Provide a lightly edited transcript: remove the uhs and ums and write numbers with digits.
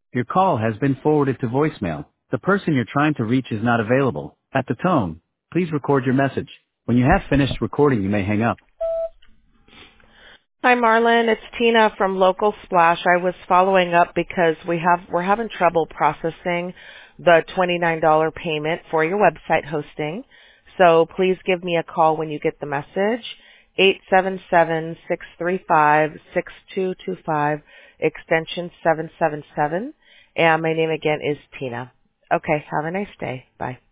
Your call has been forwarded to voicemail. The person you're trying to reach is not available. At the tone, please record your message. When you have finished recording, you may hang up. Hi, Marlon. It's Tina from Local Splash. I was following up because we're having trouble processing the $29 payment for your website hosting. So please give me a call when you get the message. 877-635-6225, extension 777. And my name again is Tina. Okay, have a nice day. Bye.